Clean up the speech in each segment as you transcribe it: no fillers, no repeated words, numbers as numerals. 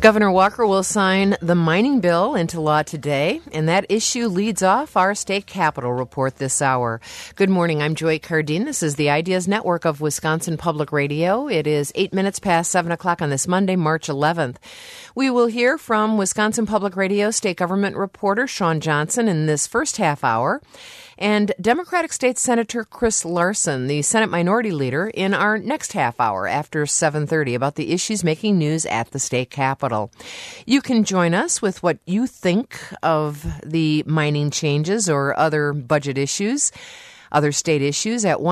Governor Walker will sign the mining bill into law today, and that issue leads off our state capitol report this hour. Good morning. I'm Joy Cardine. This is the Ideas Network of Wisconsin Public Radio. It is 8 minutes past 7 o'clock on this Monday, March 11th. We will hear from Wisconsin Public Radio state government reporter Shawn Johnson in this first half hour, and Democratic State Senator Chris Larson, the Senate Minority Leader, in our next half hour after 7:30 about the issues making news at the state capitol. You can join us with what you think of the mining changes or other budget issues, other state issues at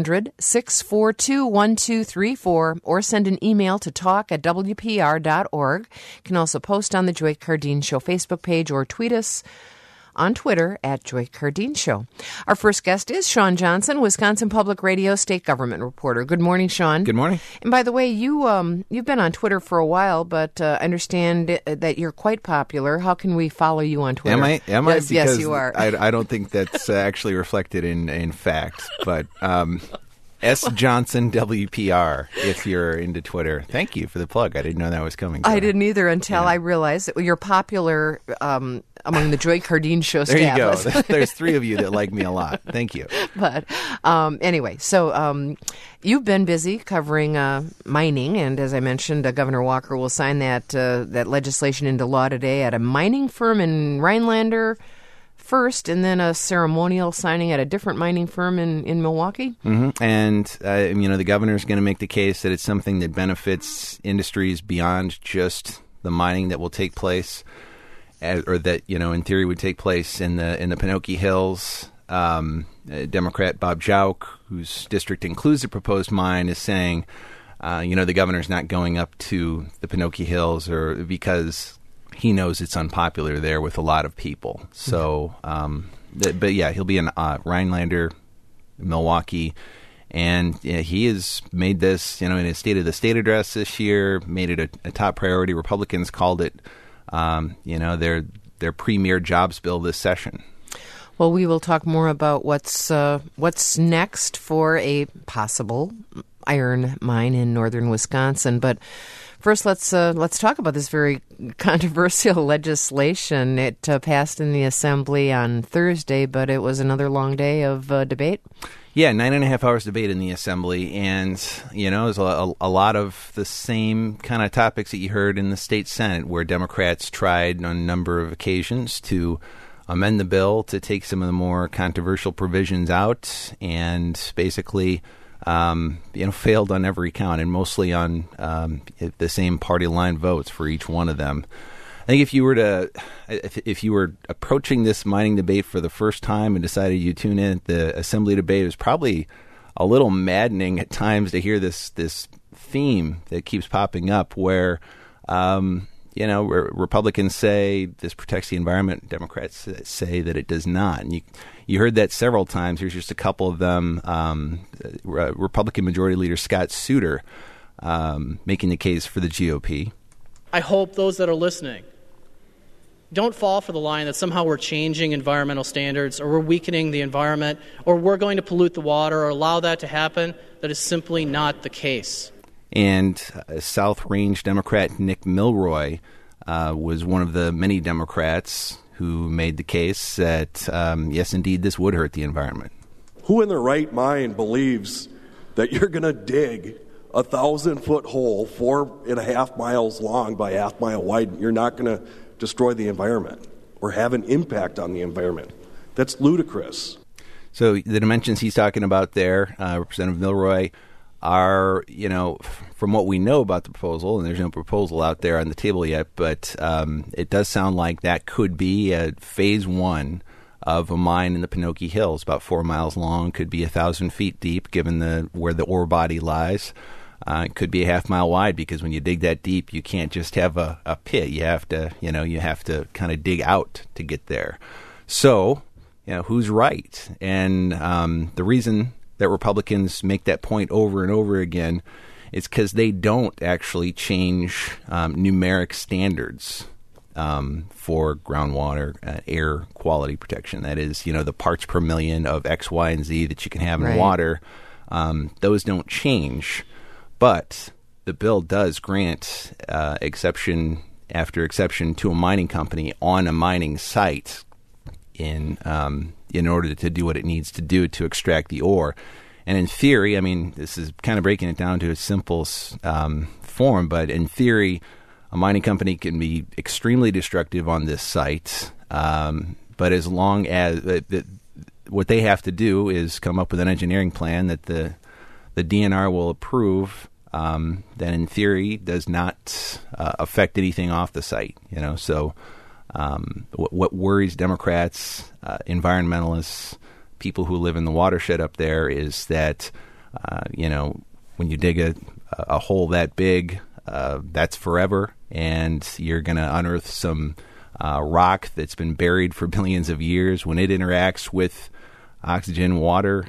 1-800-642-1234 or send an email to talk@wpr.org. You can also post on the Joy Cardine Show Facebook page or tweet us on Twitter at Joy Cardine Show. Our first guest is Shawn Johnson, Wisconsin Public Radio state government reporter. Good morning, Shawn. Good morning. And by the way, you've been on Twitter for a while, but I understand that you're quite popular. How can we follow you on Twitter? Am I? Yes, because you are. I don't think that's actually reflected in facts, but S. Johnson WPR, if you're into Twitter. Thank you for the plug. I didn't know that was coming. I didn't either until I realized that you're popular among the Joy Cardine Show staff. There you go. There's three of you that like me a lot. Thank you. But anyway, so you've been busy covering mining, and as I mentioned, Governor Walker will sign that legislation into law today at a mining firm in Rhinelander first, and then a ceremonial signing at a different mining firm in Milwaukee. Mm-hmm. And, the governor's going to make the case that it's something that benefits industries beyond just the mining that will take place, or that, in theory would take place in the Pinocchi Hills. Democrat Bob Jauch, whose district includes the proposed mine, is saying, the governor's not going up to the Pinocchi Hills because he knows it's unpopular there with a lot of people. So, but yeah, he'll be in Rhinelander, Milwaukee, and he has made this, in his State of the State address this year, made it a top priority. Republicans called it, their premier jobs bill this session. Well, we will talk more about what's next for a possible iron mine in northern Wisconsin, but first, let's talk about this very controversial legislation. It passed in the Assembly on Thursday, but it was another long day of debate. Yeah, 9.5 hours debate in the Assembly, and it was a lot of the same kind of topics that you heard in the state Senate, where Democrats tried on a number of occasions to amend the bill to take some of the more controversial provisions out, and basically failed on every count, and mostly on the same party line votes for each one of them. I think if you were approaching this mining debate for the first time and decided you tune in at the Assembly debate, it was probably a little maddening at times to hear this theme that keeps popping up, where Republicans say this protects the environment, Democrats say that it does not, and you heard that several times. Here's just a couple of them. Republican Majority Leader Scott Souter making the case for the GOP. I hope those that are listening don't fall for the line that somehow we're changing environmental standards, or we're weakening the environment, or we're going to pollute the water or allow that to happen. That is simply not the case. And South Range Democrat Nick Milroy was one of the many Democrats who made the case that, yes, indeed, this would hurt the environment. Who in their right mind believes that you're going to dig a 1,000-foot hole 4.5 miles long by 1/2 mile wide, and you're not going to destroy the environment or have an impact on the environment? That's ludicrous. So the dimensions he's talking about there, Representative Milroy, are, from what we know about the proposal, and there's no proposal out there on the table yet, but it does sound like that could be a phase one of a mine in the Pinocchi Hills, about 4 miles long, could be 1,000 feet deep, given where the ore body lies. It could be 1/2 mile wide, because when you dig that deep, you can't just have a pit. You have to kind of dig out to get there. So, who's right? And the reason that Republicans make that point over and over again is because they don't actually change numeric standards for groundwater air quality protection. That is, the parts per million of X, Y, and Z that you can have in water. Those don't change. But the bill does grant exception after exception to a mining company on a mining site in order to do what it needs to do to extract the ore. And in theory, I mean, this is kind of breaking it down to a simple form, but in theory, a mining company can be extremely destructive on this site, but as long as what they have to do is come up with an engineering plan that the DNR will approve, then in theory does not affect anything off the site. So what worries Democrats, environmentalists, people who live in the watershed up there is that when you dig a hole that big, that's forever, and you're going to unearth some rock that's been buried for billions of years. When it interacts with oxygen, water,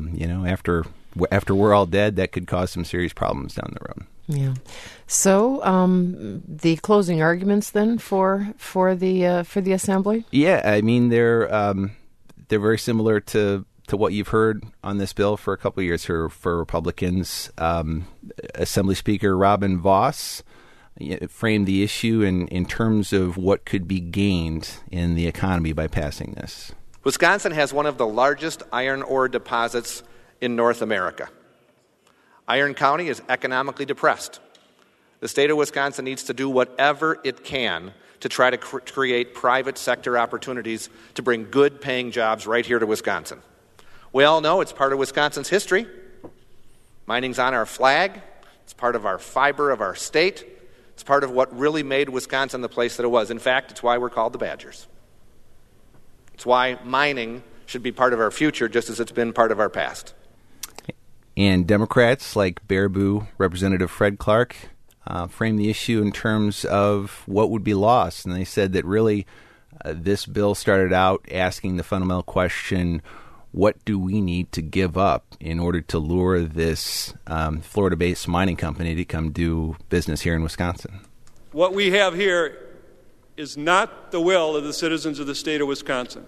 after we're all dead, that could cause some serious problems down the road. Yeah. So the closing arguments then for the assembly? Yeah, I mean they're very similar to what you've heard on this bill for a couple of years for Republicans. Assembly Speaker Robin Vos framed the issue in terms of what could be gained in the economy by passing this. Wisconsin has one of the largest iron ore deposits in North America. Iron County is economically depressed. The state of Wisconsin needs to do whatever it can to try to create private sector opportunities to bring good-paying jobs right here to Wisconsin. We all know it's part of Wisconsin's history. Mining's on our flag. It's part of our fiber of our state. It's part of what really made Wisconsin the place that it was. In fact, it's why we're called the Badgers. It's why mining should be part of our future just as it's been part of our past. And Democrats like Baraboo Representative Fred Clark framed the issue in terms of what would be lost. And they said that really this bill started out asking the fundamental question, what do we need to give up in order to lure this Florida-based mining company to come do business here in Wisconsin? What we have here is not the will of the citizens of the state of Wisconsin.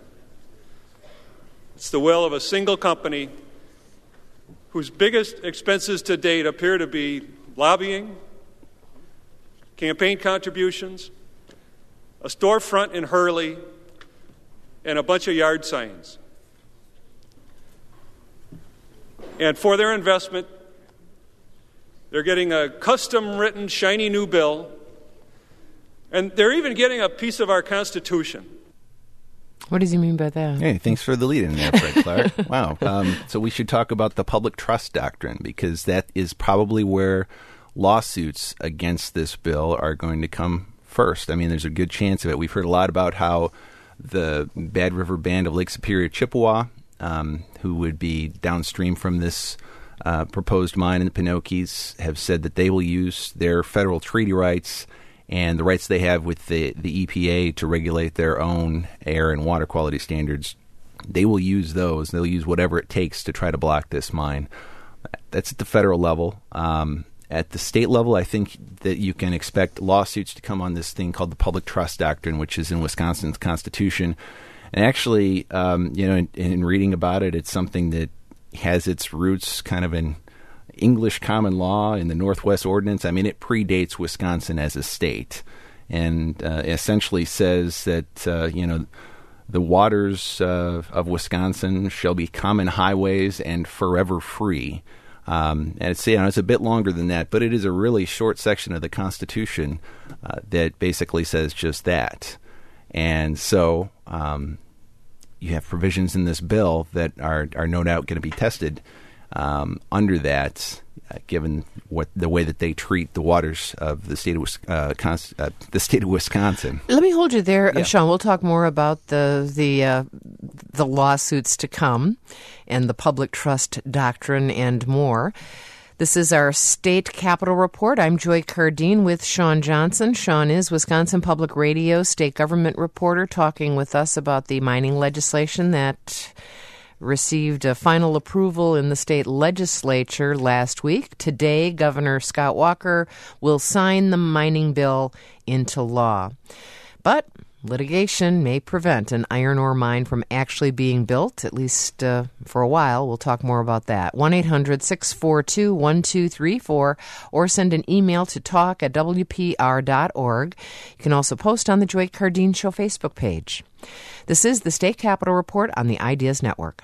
It's the will of a single company whose biggest expenses to date appear to be lobbying, campaign contributions, a storefront in Hurley, and a bunch of yard signs. And for their investment, they're getting a custom-written, shiny new bill, and they're even getting a piece of our Constitution. What does he mean by that? Hey, thanks for the lead in there, Fred Clark. Wow. So we should talk about the public trust doctrine, because that is probably where lawsuits against this bill are going to come first. I mean, there's a good chance of it. We've heard a lot about how the Bad River Band of Lake Superior, Chippewa, who would be downstream from this proposed mine in the Pinokees, have said that they will use their federal treaty rights and the rights they have with the EPA to regulate their own air and water quality standards. They will use those. They'll use whatever it takes to try to block this mine. That's at the federal level. At the state level, I think that you can expect lawsuits to come on this thing called the public trust doctrine, which is in Wisconsin's Constitution. And actually, in reading about it, it's something that has its roots kind of in English common law in the Northwest Ordinance. I mean, it predates Wisconsin as a state, and essentially says that the waters of Wisconsin shall be common highways and forever free. And it's a bit longer than that, but it is a really short section of the Constitution that basically says just that. And so you have provisions in this bill that are no doubt going to be tested under that, given the way that they treat the waters of the state of Wisconsin. Let me hold you there, Yeah. Sean. We'll talk more about the lawsuits to come and the public trust doctrine and more. This is our State Capitol Report. I'm Joy Cardine with Sean Johnson. Sean is Wisconsin Public Radio state government reporter, talking with us about the mining legislation that received a final approval in the state legislature last week. Today, Governor Scott Walker will sign the mining bill into law. But litigation may prevent an iron ore mine from actually being built, at least for a while. We'll talk more about that. 1-800-642-1234 or send an email to talk@wpr.org. You can also post on the Joy Cardeen Show Facebook page. This is the State Capitol Report on the Ideas Network.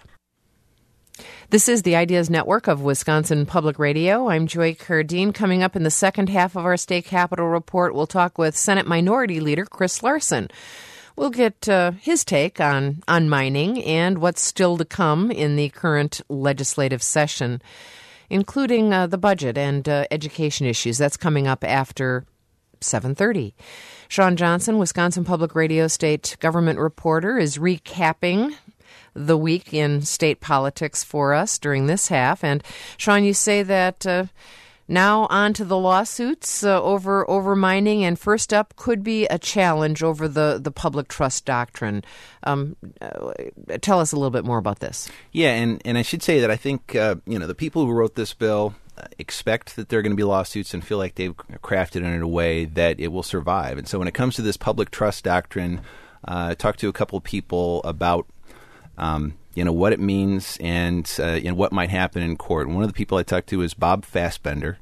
This is the Ideas Network of Wisconsin Public Radio. I'm Joy Cardeen. Coming up in the second half of our State Capitol Report, we'll talk with Senate Minority Leader Chris Larson. We'll get his take on mining and what's still to come in the current legislative session, including the budget and education issues. That's coming up after 7:30. Sean Johnson, Wisconsin Public Radio State Government Reporter, is recapping the week in state politics for us during this half. And Sean, you say that now on to the lawsuits over mining, and first up could be a challenge over the public trust doctrine. Tell us a little bit more about this. Yeah, and I should say that I think the people who wrote this bill expect that there are going to be lawsuits and feel like they've crafted it in a way that it will survive. And so when it comes to this public trust doctrine, I talked to a couple of people about what it means and what might happen in court. And one of the people I talked to is Bob Fossbender.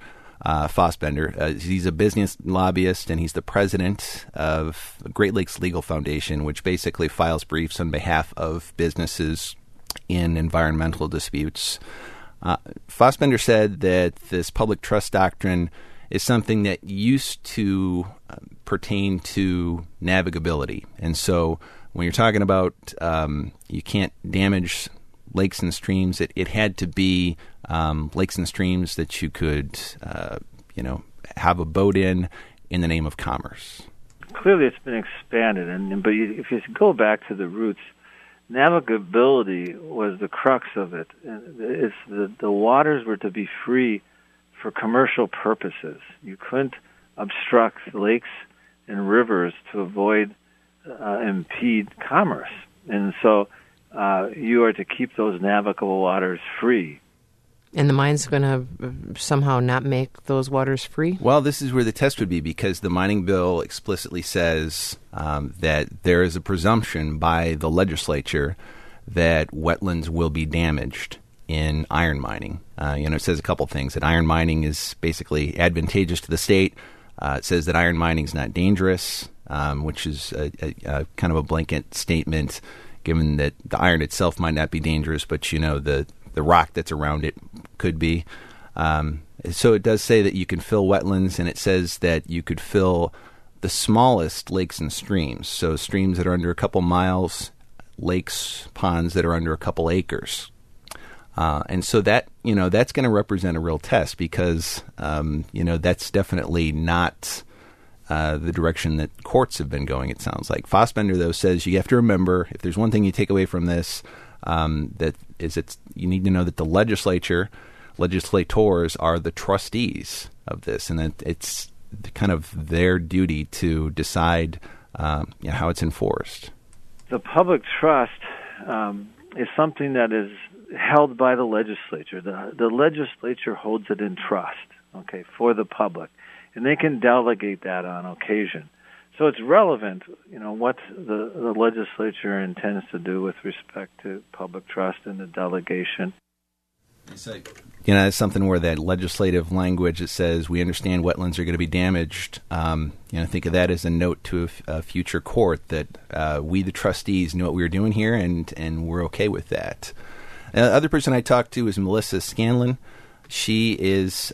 He's a business lobbyist, and he's the president of Great Lakes Legal Foundation, which basically files briefs on behalf of businesses in environmental disputes. Fossbender said that this public trust doctrine is something that used to pertain to navigability. And so when you're talking about you can't damage lakes and streams, it had to be lakes and streams that you could, have a boat in the name of commerce. Clearly, it's been expanded, but if you go back to the roots, navigability was the crux of it. It's the waters were to be free for commercial purposes. You couldn't obstruct lakes and rivers to avoid impede commerce. And so you are to keep those navigable waters free. And the mine's going to somehow not make those waters free? Well, this is where the test would be, because the mining bill explicitly says that there is a presumption by the legislature that wetlands will be damaged in iron mining. It says a couple things, that iron mining is basically advantageous to the state. It says that iron mining is not dangerous, which is a kind of a blanket statement, given that the iron itself might not be dangerous, but the rock that's around it could be. So it does say that you can fill wetlands, and it says that you could fill the smallest lakes and streams. So streams that are under a couple miles, lakes, ponds that are under a couple acres. And so that, that's going to represent a real test, because, that's definitely not the direction that courts have been going, it sounds like. Fossbender, though, says you have to remember, if there's one thing you take away from this, you need to know that the legislators are the trustees of this, and that it's kind of their duty to decide how it's enforced. The public trust is something that is held by the legislature. The legislature holds it in trust, for the public, and they can delegate that on occasion. So it's relevant, what the legislature intends to do with respect to public trust and the delegation. It's something where that legislative language that says we understand wetlands are going to be damaged. Think of that as a note to a future court that we, the trustees, know what we were doing here, and we're okay with that. The other person I talked to is Melissa Scanlon. She is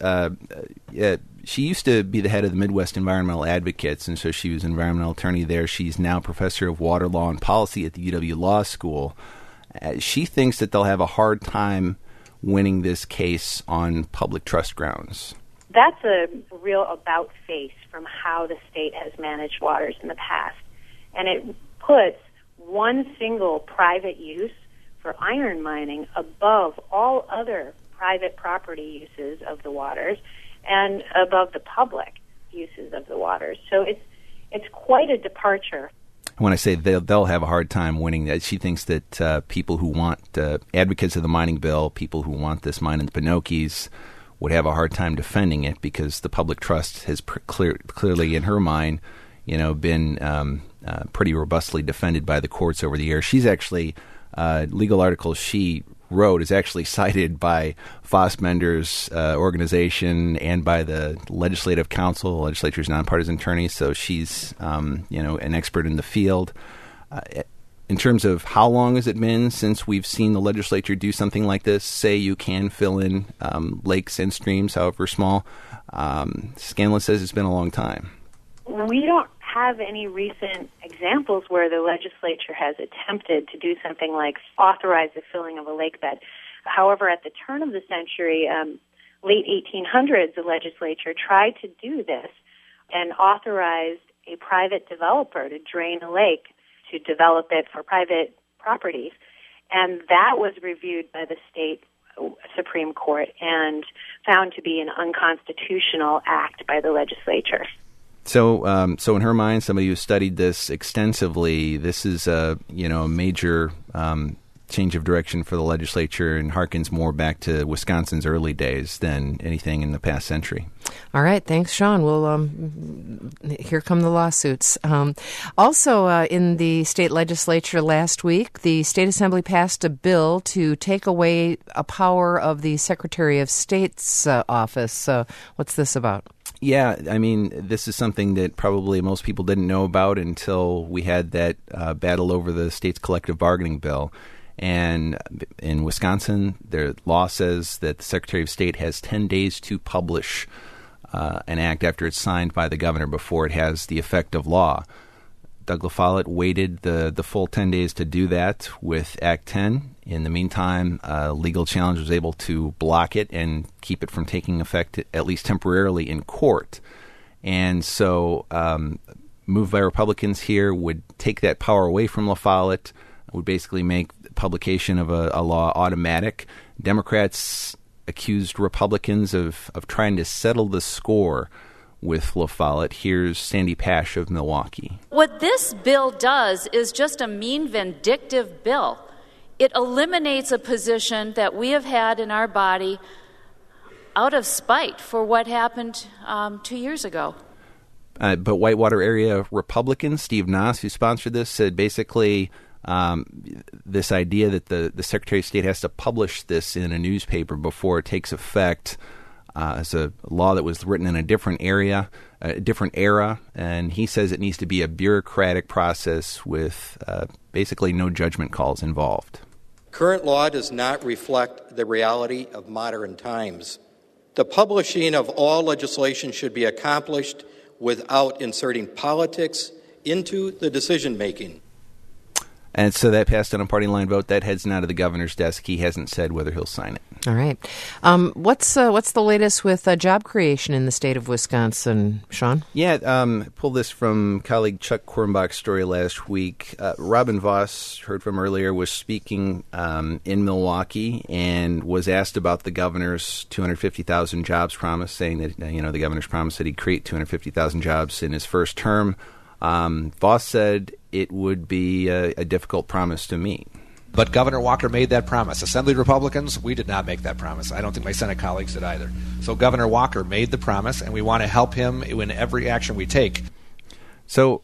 she used to be the head of the Midwest Environmental Advocates, and so she was an environmental attorney there. She's now professor of water law and policy at the UW Law School. She thinks that they'll have a hard time winning this case on public trust grounds. That's a real about-face from how the state has managed waters in the past. And it puts one single private use for iron mining above all other private property uses of the waters and above the public uses of the waters. So it's quite a departure. When I say they'll have a hard time winning that, she thinks that people who want, advocates of the mining bill, people who want this mine in the Pinocchis, would have a hard time defending it, because the public trust has clearly, in her mind, been pretty robustly defended by the courts over the years. She's actually legal articles she wrote is actually cited by Fassbender's organization and by the Legislative Council, the legislature's nonpartisan attorney. So she's an expert in the field. In terms of how long has it been since we've seen the legislature do something like this, say you can fill in lakes and streams, however small, Scanlon says it's been a long time. We don't have any recent examples where the legislature has attempted to do something like authorize the filling of a lake bed. However, at the turn of the century, late 1800s, the legislature tried to do this and authorized a private developer to drain a lake to develop it for private properties. And that was reviewed by the state Supreme Court and found to be an unconstitutional act by the legislature. So in her mind, somebody who studied this extensively, this is a major change of direction for the legislature and harkens more back to Wisconsin's early days than anything in the past century. All right. Thanks, Sean. Well, here come the lawsuits. Also, in the state legislature last week, the state assembly passed a bill to take away a power of the Secretary of State's office. What's this about? Yeah, I mean, this is something that probably most people didn't know about until we had that battle over the state's collective bargaining bill. And in Wisconsin, their law says that the Secretary of State has 10 days to publish an act after it's signed by the governor before it has the effect of law. Doug LaFollette waited the full 10 days to do that with Act 10. In the meantime, Legal Challenge was able to block it and keep it from taking effect, at least temporarily, in court. And so move by Republicans here would take that power away from LaFollette, would basically make publication of a law automatic. Democrats accused Republicans of trying to settle the score with LaFollette. Here's Sandy Pash of Milwaukee. What this bill does is just a mean, vindictive bill. It eliminates a position that we have had in our body out of spite for what happened 2 years ago. But Whitewater area Republican Steve Nass, who sponsored this, said basically this idea that the Secretary of State has to publish this in a newspaper before it takes effect is a law that was written in a different era, and he says it needs to be a bureaucratic process with basically no judgment calls involved. Current law does not reflect the reality of modern times. The publishing of all legislation should be accomplished without inserting politics into the decision-making. And so that passed on a party line vote. That heads now to the governor's desk. He hasn't said whether he'll sign it. All right. What's the latest with job creation in the state of Wisconsin, Sean? Yeah, pulled this from colleague Chuck Kornbach's story last week. Robin Voss, heard from earlier, was speaking in Milwaukee and was asked about the governor's 250,000 jobs promise, saying that the governor's promise that he'd create 250,000 jobs in his first term. Voss said it would be a difficult promise to meet. But Governor Walker made that promise. Assembly Republicans, we did not make that promise. I don't think my Senate colleagues did either. So Governor Walker made the promise, and we want to help him in every action we take. So,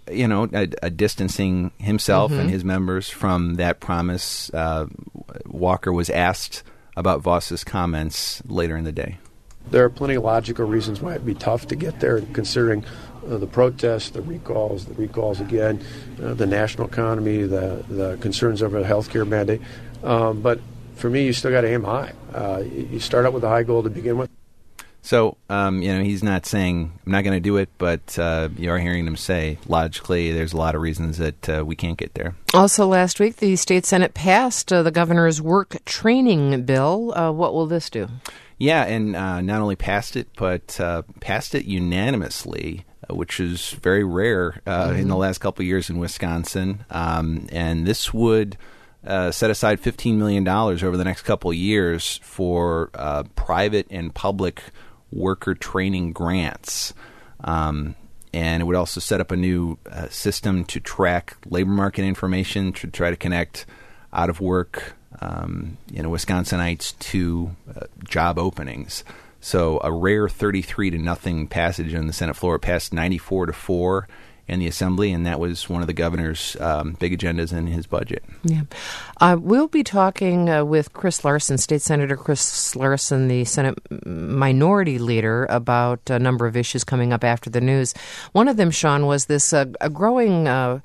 distancing himself and his members from that promise, Walker was asked about Voss's comments later in the day. There are plenty of logical reasons why it'd be tough to get there, considering the protests, the recalls again, the national economy, the concerns over the health care mandate. But for me, you still got to aim high. You start out with a high goal to begin with. So, he's not saying, I'm not going to do it, but you are hearing him say, logically, there's a lot of reasons that we can't get there. Also last week, the state Senate passed the governor's work training bill. What will this do? Yeah, and not only passed it, but passed it unanimously, which is very rare in the last couple of years in Wisconsin. And this would set aside $15 million over the next couple of years for private and public worker training grants. And it would also set up a new system to track labor market information to try to connect out-of-work Wisconsinites to job openings. So a rare 33-0 passage on the Senate floor. It passed 94-4, and the Assembly, and that was one of the governor's big agendas in his budget. Yeah. We'll be talking with Chris Larson, State Senator Chris Larson, the Senate Minority Leader, about a number of issues coming up after the news. One of them, Sean, was this a growing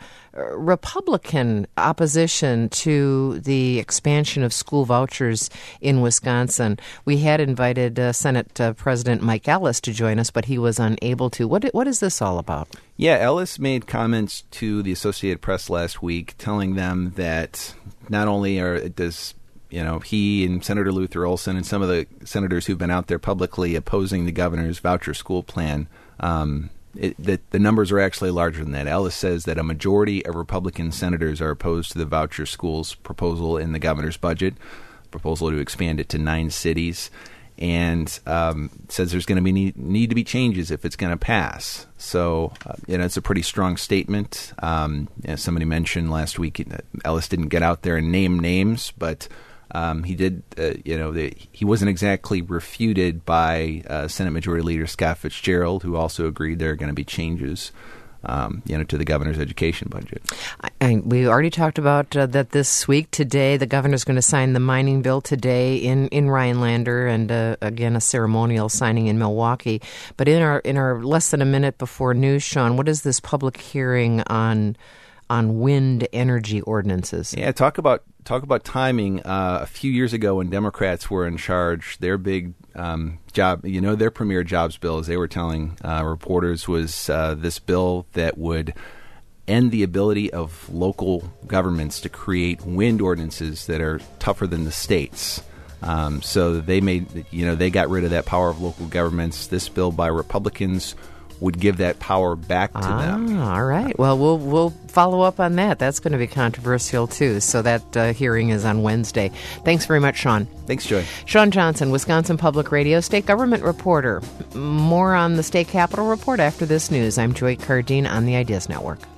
Republican opposition to the expansion of school vouchers in Wisconsin. We had invited Senate President Mike Ellis to join us, but he was unable to. What is this all about? Yeah, Ellis made comments to the Associated Press last week telling them that not only does he and Senator Luther Olson and some of the senators who've been out there publicly opposing the governor's voucher school plan, the numbers are actually larger than that. Ellis says that a majority of Republican senators are opposed to the voucher schools proposal in the governor's budget, proposal to expand it to 9 cities, and says there's going to be need to be changes if it's going to pass. So, it's a pretty strong statement. Somebody mentioned last week Ellis didn't get out there and name names, but he did, he wasn't exactly refuted by Senate Majority Leader Scott Fitzgerald, who also agreed there are going to be changes, to the governor's education budget. We already talked about that this week. Today, the governor's going to sign the mining bill today in Rhinelander, and again, a ceremonial signing in Milwaukee. But in our less than a minute before news, Sean, what is this public hearing on wind energy ordinances? Yeah, talk about timing. A few years ago, when Democrats were in charge, their big their premier jobs bill, as they were telling reporters, was this bill that would end the ability of local governments to create wind ordinances that are tougher than the states. So they they got rid of that power of local governments. This bill by Republicans would give that power back to them. All right. Well, we'll follow up on that. That's going to be controversial, too. So that hearing is on Wednesday. Thanks very much, Sean. Thanks, Joy. Sean Johnson, Wisconsin Public Radio State Government Reporter. More on the State Capitol Report after this news. I'm Joy Cardine on the Ideas Network.